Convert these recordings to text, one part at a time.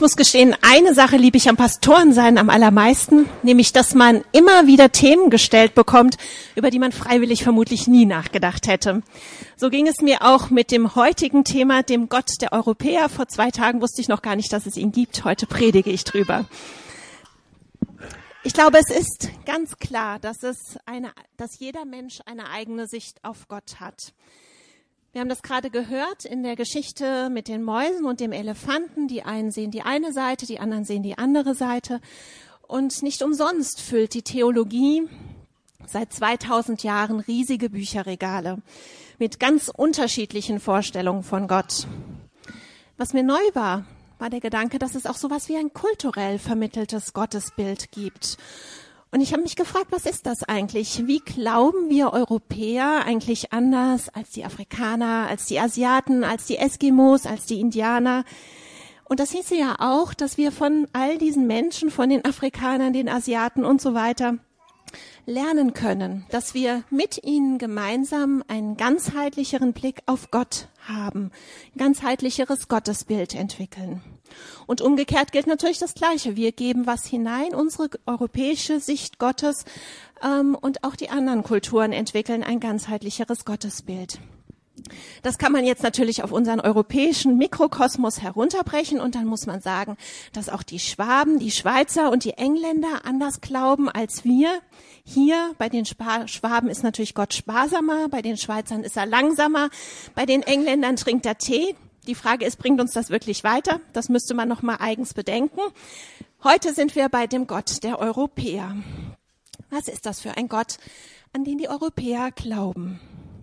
Ich muss gestehen, eine Sache liebe ich am Pastorensein am allermeisten, nämlich, dass man immer wieder Themen gestellt bekommt, über die man freiwillig vermutlich nie nachgedacht hätte. So ging es mir auch mit dem heutigen Thema, dem Gott der Europäer. Vor 2 Tagen wusste ich noch gar nicht, dass es ihn gibt. Heute predige ich drüber. Ich glaube, es ist ganz klar, dass jeder Mensch eine eigene Sicht auf Gott hat. Wir haben das gerade gehört in der Geschichte mit den Mäusen und dem Elefanten. Die einen sehen die eine Seite, die anderen sehen die andere Seite. Und nicht umsonst füllt die Theologie seit 2000 Jahren riesige Bücherregale mit ganz unterschiedlichen Vorstellungen von Gott. Was mir neu war der Gedanke, dass es auch sowas wie ein kulturell vermitteltes Gottesbild gibt. Und ich habe mich gefragt, was ist das eigentlich? Wie glauben wir Europäer eigentlich anders als die Afrikaner, als die Asiaten, als die Eskimos, als die Indianer? Und das hieße ja auch, dass wir von all diesen Menschen, von den Afrikanern, den Asiaten und so weiter lernen können, dass wir mit ihnen gemeinsam einen ganzheitlicheren Blick auf Gott haben, ein ganzheitlicheres Gottesbild entwickeln. Und umgekehrt gilt natürlich das Gleiche. Wir geben was hinein, unsere europäische Sicht Gottes, und auch die anderen Kulturen entwickeln ein ganzheitlicheres Gottesbild. Das kann man jetzt natürlich auf unseren europäischen Mikrokosmos herunterbrechen und dann muss man sagen, dass auch die Schwaben, die Schweizer und die Engländer anders glauben als wir. Hier bei den Schwaben ist natürlich Gott sparsamer, bei den Schweizern ist er langsamer, bei den Engländern trinkt er Tee. Die Frage ist, bringt uns das wirklich weiter? Das müsste man noch mal eigens bedenken. Heute sind wir bei dem Gott der Europäer. Was ist das für ein Gott, an den die Europäer glauben?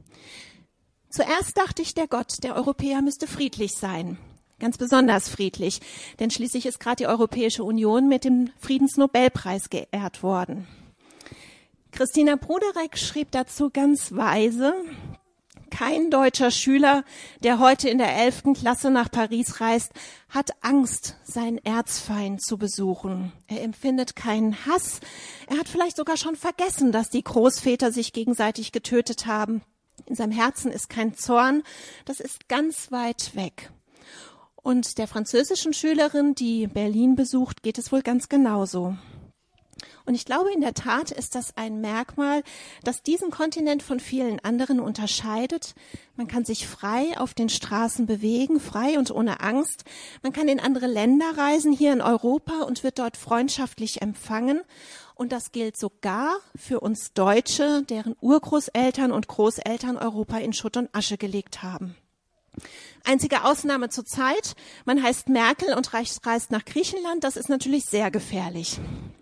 Zuerst dachte ich, der Gott der Europäer müsste friedlich sein. Ganz besonders friedlich, denn schließlich ist gerade die Europäische Union mit dem Friedensnobelpreis geehrt worden. Christina Bruderek schrieb dazu ganz weise: Kein deutscher Schüler, der heute in der 11. Klasse nach Paris reist, hat Angst, seinen Erzfeind zu besuchen. Er empfindet keinen Hass. Er hat vielleicht sogar schon vergessen, dass die Großväter sich gegenseitig getötet haben. In seinem Herzen ist kein Zorn. Das ist ganz weit weg. Und der französischen Schülerin, die Berlin besucht, geht es wohl ganz genauso. Und ich glaube, in der Tat ist das ein Merkmal, das diesen Kontinent von vielen anderen unterscheidet. Man kann sich frei auf den Straßen bewegen, frei und ohne Angst. Man kann in andere Länder reisen, hier in Europa, und wird dort freundschaftlich empfangen. Und das gilt sogar für uns Deutsche, deren Urgroßeltern und Großeltern Europa in Schutt und Asche gelegt haben. Einzige Ausnahme zur Zeit: man heißt Merkel und reist nach Griechenland. Das ist natürlich sehr gefährlich.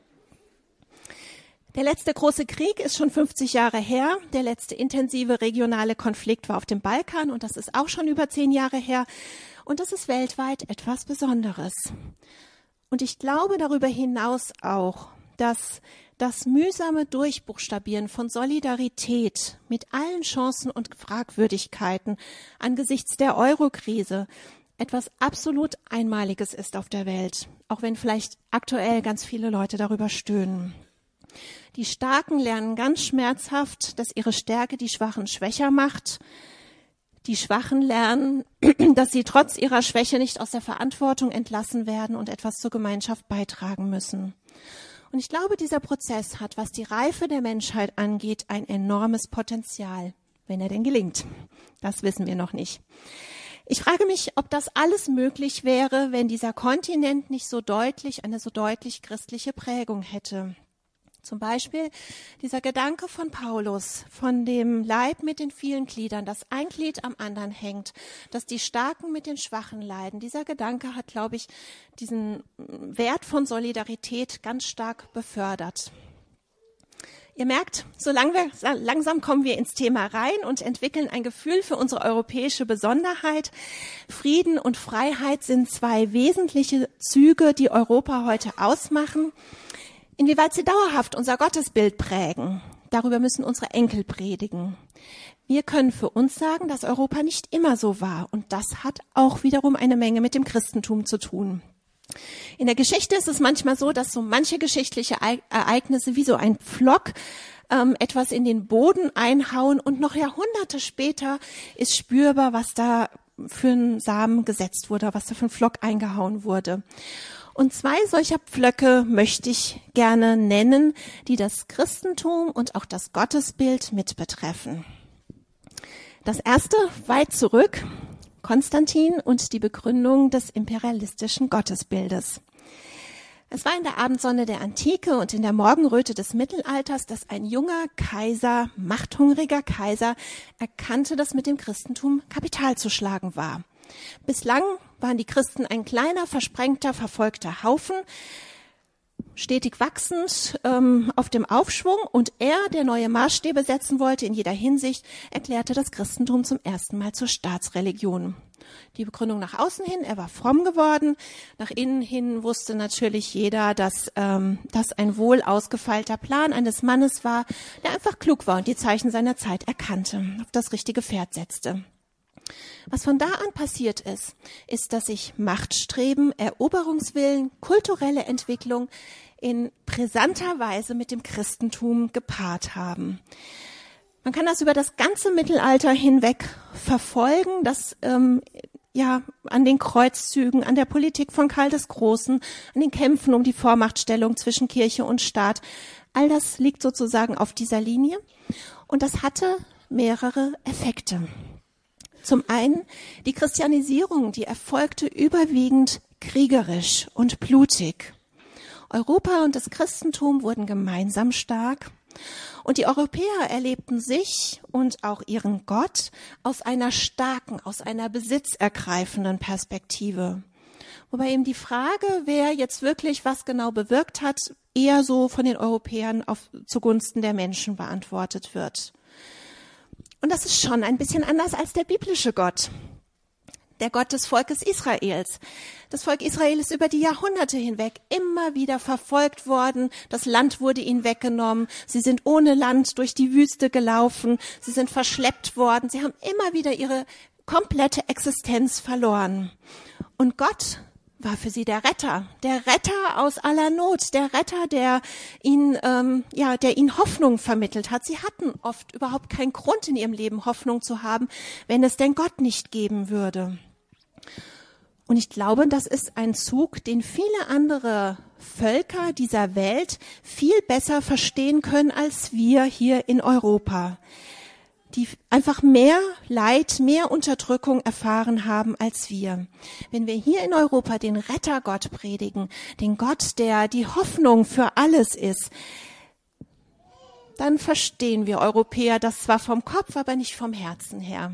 Der letzte große Krieg ist schon 50 Jahre her. Der letzte intensive regionale Konflikt war auf dem Balkan und das ist auch schon über 10 Jahre her. Und das ist weltweit etwas Besonderes. Und ich glaube darüber hinaus auch, dass das mühsame Durchbuchstabieren von Solidarität mit allen Chancen und Fragwürdigkeiten angesichts der Euro-Krise etwas absolut Einmaliges ist auf der Welt, auch wenn vielleicht aktuell ganz viele Leute darüber stöhnen. Die Starken lernen ganz schmerzhaft, dass ihre Stärke die Schwachen schwächer macht. Die Schwachen lernen, dass sie trotz ihrer Schwäche nicht aus der Verantwortung entlassen werden und etwas zur Gemeinschaft beitragen müssen. Und ich glaube, dieser Prozess hat, was die Reife der Menschheit angeht, ein enormes Potenzial, wenn er denn gelingt. Das wissen wir noch nicht. Ich frage mich, ob das alles möglich wäre, wenn dieser Kontinent nicht eine so deutlich christliche Prägung hätte. Zum Beispiel dieser Gedanke von Paulus, von dem Leib mit den vielen Gliedern, dass ein Glied am anderen hängt, dass die Starken mit den Schwachen leiden. Dieser Gedanke hat, glaube ich, diesen Wert von Solidarität ganz stark befördert. Ihr merkt, langsam kommen wir ins Thema rein und entwickeln ein Gefühl für unsere europäische Besonderheit. Frieden und Freiheit sind 2 wesentliche Züge, die Europa heute ausmachen. Inwieweit sie dauerhaft unser Gottesbild prägen, darüber müssen unsere Enkel predigen. Wir können für uns sagen, dass Europa nicht immer so war, und das hat auch wiederum eine Menge mit dem Christentum zu tun. In der Geschichte ist es manchmal so, dass so manche geschichtliche Ereignisse wie so ein Pflock etwas in den Boden einhauen und noch Jahrhunderte später ist spürbar, was da für einen Samen gesetzt wurde, was da für ein Pflock eingehauen wurde. Und 2 solcher Pflöcke möchte ich gerne nennen, die das Christentum und auch das Gottesbild mit betreffen. Das erste, weit zurück, Konstantin und die Begründung des imperialistischen Gottesbildes. Es war in der Abendsonne der Antike und in der Morgenröte des Mittelalters, dass ein junger Kaiser, machthungriger Kaiser, erkannte, dass mit dem Christentum Kapital zu schlagen war. Bislang waren die Christen ein kleiner, versprengter, verfolgter Haufen, stetig wachsend auf dem Aufschwung, und er, der neue Maßstäbe setzen wollte in jeder Hinsicht, erklärte das Christentum zum ersten Mal zur Staatsreligion. Die Begründung nach außen hin, er war fromm geworden, nach innen hin wusste natürlich jeder, dass das ein wohl ausgefeilter Plan eines Mannes war, der einfach klug war und die Zeichen seiner Zeit erkannte, auf das richtige Pferd setzte. Was von da an passiert ist, dass sich Machtstreben, Eroberungswillen, kulturelle Entwicklung in brisanter Weise mit dem Christentum gepaart haben. Man kann das über das ganze Mittelalter hinweg verfolgen, dass an den Kreuzzügen, an der Politik von Karl des Großen, an den Kämpfen um die Vormachtstellung zwischen Kirche und Staat, all das liegt sozusagen auf dieser Linie, und das hatte mehrere Effekte. Zum einen die Christianisierung, die erfolgte überwiegend kriegerisch und blutig. Europa und das Christentum wurden gemeinsam stark, und die Europäer erlebten sich und auch ihren Gott aus einer starken, aus einer besitzergreifenden Perspektive. Wobei eben die Frage, wer jetzt wirklich was genau bewirkt hat, eher so von den Europäern zugunsten der Menschen beantwortet wird. Und das ist schon ein bisschen anders als der biblische Gott, der Gott des Volkes Israels. Das Volk Israel ist über die Jahrhunderte hinweg immer wieder verfolgt worden. Das Land wurde ihnen weggenommen. Sie sind ohne Land durch die Wüste gelaufen. Sie sind verschleppt worden. Sie haben immer wieder ihre komplette Existenz verloren. Und Gott war für sie der Retter aus aller Not, der Retter, der ihnen Hoffnung vermittelt hat. Sie hatten oft überhaupt keinen Grund in ihrem Leben, Hoffnung zu haben, wenn es denn Gott nicht geben würde. Und ich glaube, das ist ein Zug, den viele andere Völker dieser Welt viel besser verstehen können als wir hier in Europa, die einfach mehr Leid, mehr Unterdrückung erfahren haben als wir. Wenn wir hier in Europa den Rettergott predigen, den Gott, der die Hoffnung für alles ist, dann verstehen wir Europäer das zwar vom Kopf, aber nicht vom Herzen her.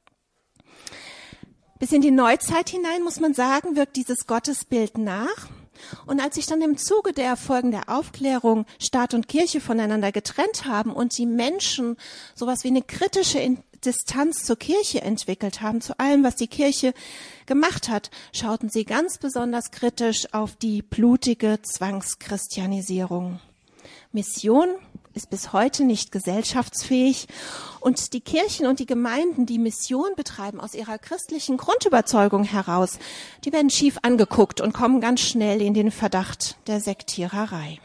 Bis in die Neuzeit hinein, muss man sagen, wirkt dieses Gottesbild nach. Und als sich dann im Zuge der Erfolgen der Aufklärung Staat und Kirche voneinander getrennt haben und die Menschen sowas wie eine kritische Distanz zur Kirche entwickelt haben, zu allem, was die Kirche gemacht hat, schauten sie ganz besonders kritisch auf die blutige Zwangschristianisierung. Mission ist bis heute nicht gesellschaftsfähig, und die Kirchen und die Gemeinden, die Mission betreiben aus ihrer christlichen Grundüberzeugung heraus, die werden schief angeguckt und kommen ganz schnell in den Verdacht der Sektiererei.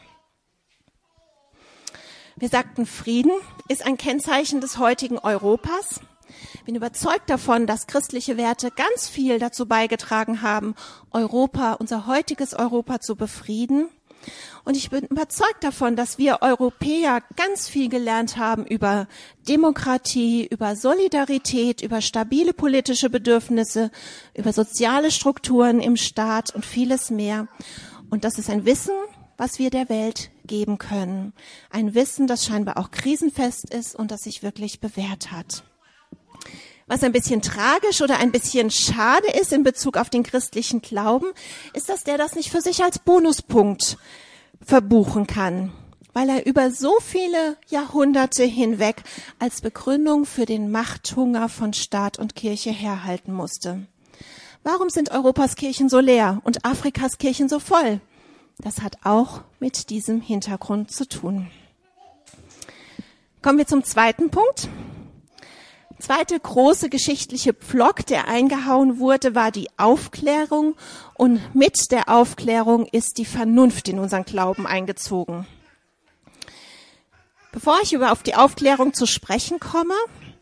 Wir sagten, Frieden ist ein Kennzeichen des heutigen Europas. Ich bin überzeugt davon, dass christliche Werte ganz viel dazu beigetragen haben, unser heutiges Europa zu befrieden. Und ich bin überzeugt davon, dass wir Europäer ganz viel gelernt haben über Demokratie, über Solidarität, über stabile politische Bedürfnisse, über soziale Strukturen im Staat und vieles mehr. Und das ist ein Wissen, was wir der Welt geben können. Ein Wissen, das scheinbar auch krisenfest ist und das sich wirklich bewährt hat. Was ein bisschen tragisch oder ein bisschen schade ist in Bezug auf den christlichen Glauben, ist, dass der das nicht für sich als Bonuspunkt verbuchen kann, weil er über so viele Jahrhunderte hinweg als Begründung für den Machthunger von Staat und Kirche herhalten musste. Warum sind Europas Kirchen so leer und Afrikas Kirchen so voll? Das hat auch mit diesem Hintergrund zu tun. Kommen wir zum zweiten Punkt. Zweite große geschichtliche Pflock, der eingehauen wurde, war die Aufklärung, und mit der Aufklärung ist die Vernunft in unseren Glauben eingezogen. Bevor ich auf die Aufklärung zu sprechen komme,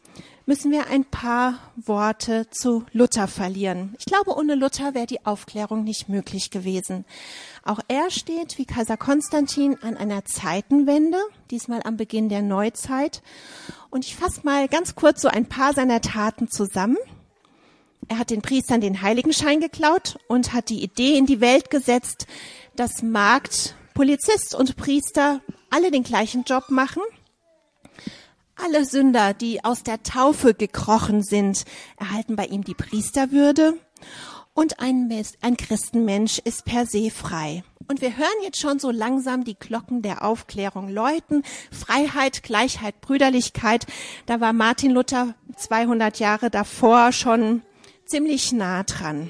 müssen wir ein paar Worte zu Luther verlieren. Ich glaube, ohne Luther wäre die Aufklärung nicht möglich gewesen. Auch er steht, wie Kaiser Konstantin, an einer Zeitenwende, diesmal am Beginn der Neuzeit. Und ich fasse mal ganz kurz so ein paar seiner Taten zusammen. Er hat den Priestern den Heiligenschein geklaut und hat die Idee in die Welt gesetzt, dass Magd, Polizist und Priester alle den gleichen Job machen. Alle Sünder, die aus der Taufe gekrochen sind, erhalten bei ihm die Priesterwürde. Und ein Christenmensch ist per se frei. Und wir hören jetzt schon so langsam die Glocken der Aufklärung läuten. Freiheit, Gleichheit, Brüderlichkeit. Da war Martin Luther 200 Jahre davor schon ziemlich nah dran.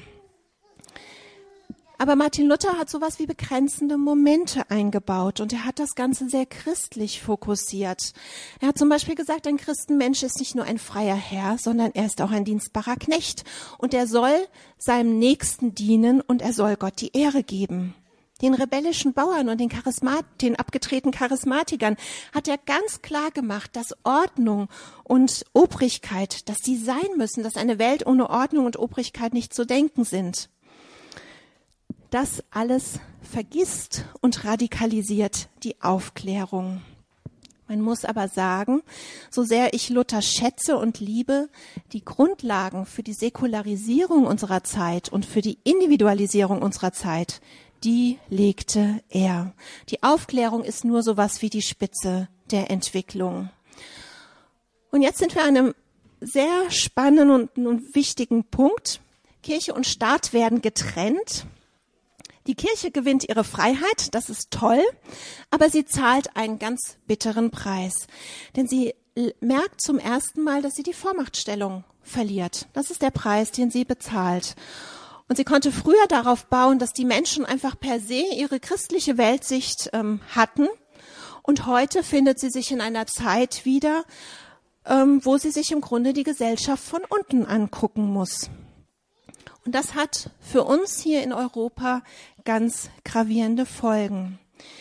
Aber Martin Luther hat sowas wie begrenzende Momente eingebaut und er hat das Ganze sehr christlich fokussiert. Er hat zum Beispiel gesagt, ein Christenmensch ist nicht nur ein freier Herr, sondern er ist auch ein dienstbarer Knecht und er soll seinem Nächsten dienen und er soll Gott die Ehre geben. Den rebellischen Bauern und den abgetretenen Charismatikern hat er ganz klar gemacht, dass Ordnung und Obrigkeit, dass die sein müssen, dass eine Welt ohne Ordnung und Obrigkeit nicht zu denken sind. Das alles vergisst und radikalisiert die Aufklärung. Man muss aber sagen, so sehr ich Luther schätze und liebe, die Grundlagen für die Säkularisierung unserer Zeit und für die Individualisierung unserer Zeit, die legte er. Die Aufklärung ist nur sowas wie die Spitze der Entwicklung. Und jetzt sind wir an einem sehr spannenden und wichtigen Punkt. Kirche und Staat werden getrennt. Die Kirche gewinnt ihre Freiheit, das ist toll, aber sie zahlt einen ganz bitteren Preis. Denn sie merkt zum ersten Mal, dass sie die Vormachtstellung verliert. Das ist der Preis, den sie bezahlt. Und sie konnte früher darauf bauen, dass die Menschen einfach per se ihre christliche Weltsicht hatten. Und heute findet sie sich in einer Zeit wieder, wo sie sich im Grunde die Gesellschaft von unten angucken muss. Und das hat für uns hier in Europa ganz gravierende Folgen.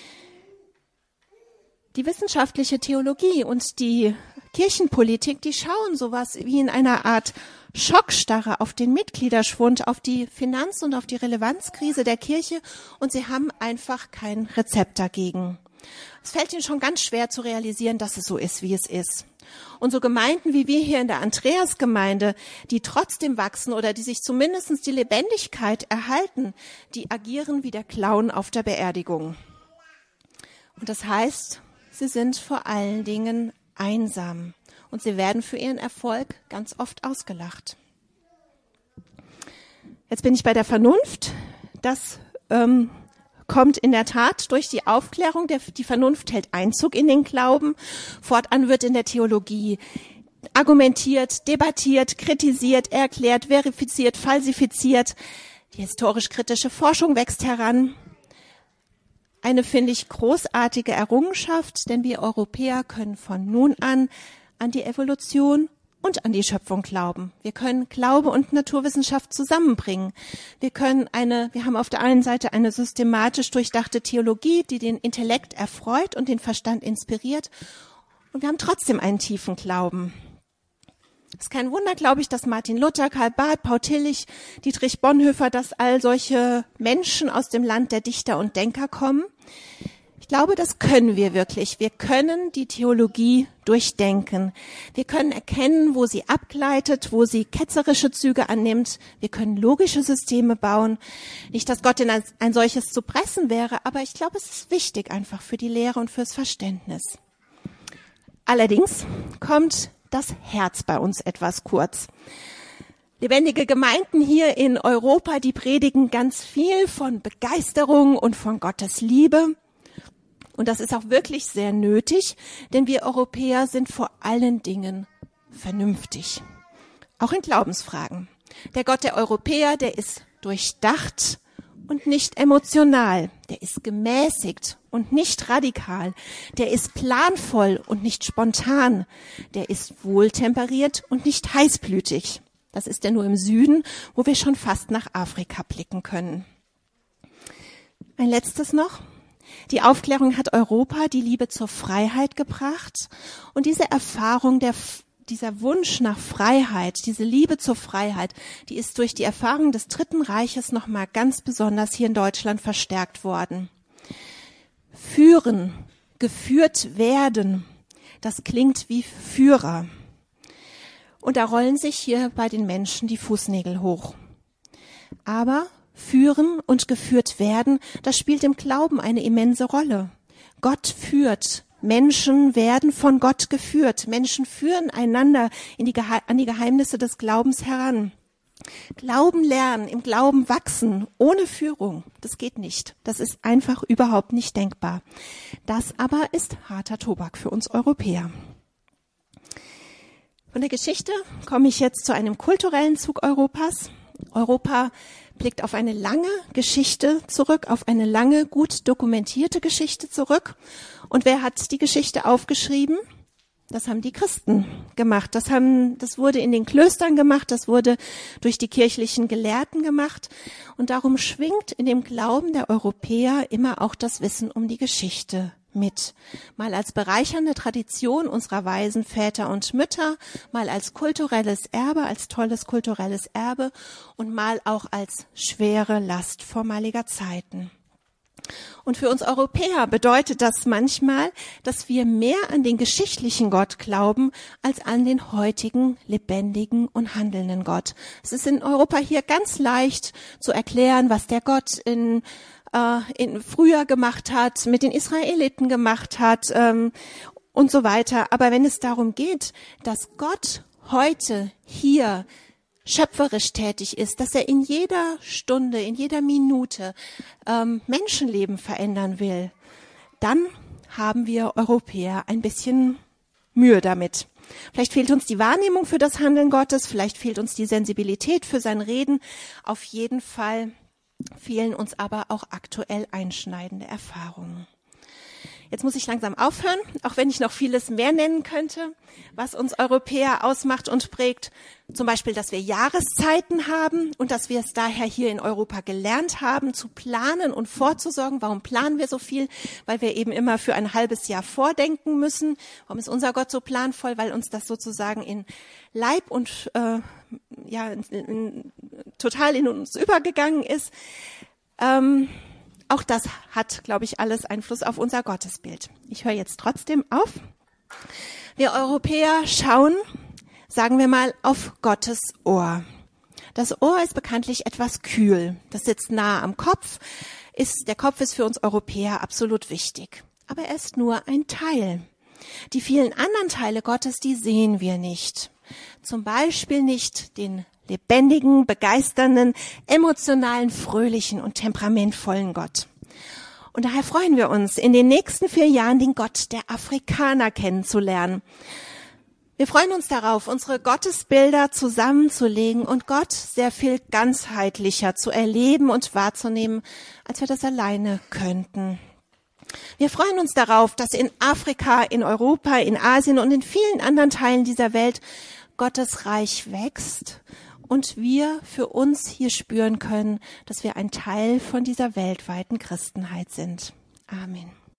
Die wissenschaftliche Theologie und die Kirchenpolitik, die schauen sowas wie in einer Art Schockstarre auf den Mitgliederschwund, auf die Finanz- und auf die Relevanzkrise der Kirche und sie haben einfach kein Rezept dagegen. Es fällt ihnen schon ganz schwer zu realisieren, dass es so ist, wie es ist. Und so Gemeinden wie wir hier in der Andreasgemeinde, die trotzdem wachsen oder die sich zumindest die Lebendigkeit erhalten, die agieren wie der Clown auf der Beerdigung. Und das heißt, sie sind vor allen Dingen einsam und sie werden für ihren Erfolg ganz oft ausgelacht. Jetzt bin ich bei der Vernunft. Das kommt in der Tat durch die Aufklärung. Die Vernunft hält Einzug in den Glauben. Fortan wird in der Theologie argumentiert, debattiert, kritisiert, erklärt, verifiziert, falsifiziert. Die historisch-kritische Forschung wächst heran. Eine, finde ich, großartige Errungenschaft, denn wir Europäer können von nun an die Evolution und an die Schöpfung glauben. Wir können Glaube und Naturwissenschaft zusammenbringen. Wir haben auf der einen Seite eine systematisch durchdachte Theologie, die den Intellekt erfreut und den Verstand inspiriert. Und wir haben trotzdem einen tiefen Glauben. Es ist kein Wunder, glaube ich, dass Martin Luther, Karl Barth, Paul Tillich, Dietrich Bonhoeffer, dass all solche Menschen aus dem Land der Dichter und Denker kommen. Ich glaube, das können wir wirklich. Wir können die Theologie durchdenken. Wir können erkennen, wo sie abgleitet, wo sie ketzerische Züge annimmt. Wir können logische Systeme bauen. Nicht, dass Gott in ein solches zu pressen wäre, aber ich glaube, es ist wichtig einfach für die Lehre und fürs Verständnis. Allerdings kommt das Herz bei uns etwas kurz. Lebendige Gemeinden hier in Europa, die predigen ganz viel von Begeisterung und von Gottes Liebe. Und das ist auch wirklich sehr nötig, denn wir Europäer sind vor allen Dingen vernünftig. Auch in Glaubensfragen. Der Gott der Europäer, der ist durchdacht und nicht emotional. Der ist gemäßigt und nicht radikal. Der ist planvoll und nicht spontan. Der ist wohltemperiert und nicht heißblütig. Das ist er nur im Süden, wo wir schon fast nach Afrika blicken können. Ein letztes noch. Die Aufklärung hat Europa die Liebe zur Freiheit gebracht und diese Erfahrung der dieser Wunsch nach Freiheit, diese Liebe zur Freiheit, die ist durch die Erfahrung des Dritten Reiches nochmal ganz besonders hier in Deutschland verstärkt worden. Führen, geführt werden, das klingt wie Führer. Und da rollen sich hier bei den Menschen die Fußnägel hoch. Aber führen und geführt werden, das spielt im Glauben eine immense Rolle. Gott führt. Menschen werden von Gott geführt. Menschen führen einander an die Geheimnisse des Glaubens heran. Glauben lernen, im Glauben wachsen, ohne Führung, das geht nicht. Das ist einfach überhaupt nicht denkbar. Das aber ist harter Tobak für uns Europäer. Von der Geschichte komme ich jetzt zu einem kulturellen Zug Europas. Europa blickt auf eine lange Geschichte zurück, auf eine lange, gut dokumentierte Geschichte zurück. Und wer hat die Geschichte aufgeschrieben? Das haben die Christen gemacht. Das wurde in den Klöstern gemacht, das wurde durch die kirchlichen Gelehrten gemacht. Und darum schwingt in dem Glauben der Europäer immer auch das Wissen um die Geschichte mit. Mal als bereichernde Tradition unserer weisen Väter und Mütter, mal als kulturelles Erbe, als tolles kulturelles Erbe und mal auch als schwere Last vormaliger Zeiten. Und für uns Europäer bedeutet das manchmal, dass wir mehr an den geschichtlichen Gott glauben, als an den heutigen, lebendigen und handelnden Gott. Es ist in Europa hier ganz leicht zu erklären, was der Gott in früher gemacht hat, mit den Israeliten gemacht hat und so weiter. Aber wenn es darum geht, dass Gott heute hier schöpferisch tätig ist, dass er in jeder Stunde, in jeder Minute Menschenleben verändern will, dann haben wir Europäer ein bisschen Mühe damit. Vielleicht fehlt uns die Wahrnehmung für das Handeln Gottes, vielleicht fehlt uns die Sensibilität für sein Reden. Auf jeden Fall fehlen uns aber auch aktuell einschneidende Erfahrungen. Jetzt muss ich langsam aufhören, auch wenn ich noch vieles mehr nennen könnte, was uns Europäer ausmacht und prägt. Zum Beispiel, dass wir Jahreszeiten haben und dass wir es daher hier in Europa gelernt haben, zu planen und vorzusorgen. Warum planen wir so viel? Weil wir eben immer für ein halbes Jahr vordenken müssen. Warum ist unser Gott so planvoll? Weil uns das sozusagen in Leib und total in uns übergegangen ist. Auch das hat, glaube ich, alles Einfluss auf unser Gottesbild. Ich höre jetzt trotzdem auf. Wir Europäer schauen, sagen wir mal, auf Gottes Ohr. Das Ohr ist bekanntlich etwas kühl. Das sitzt nahe am Kopf. Der Kopf ist für uns Europäer absolut wichtig. Aber er ist nur ein Teil. Die vielen anderen Teile Gottes, die sehen wir nicht. Zum Beispiel nicht den lebendigen, begeisternden, emotionalen, fröhlichen und temperamentvollen Gott. Und daher freuen wir uns, in den nächsten 4 Jahren den Gott der Afrikaner kennenzulernen. Wir freuen uns darauf, unsere Gottesbilder zusammenzulegen und Gott sehr viel ganzheitlicher zu erleben und wahrzunehmen, als wir das alleine könnten. Wir freuen uns darauf, dass in Afrika, in Europa, in Asien und in vielen anderen Teilen dieser Welt Gottes Reich wächst und wir für uns hier spüren können, dass wir ein Teil von dieser weltweiten Christenheit sind. Amen.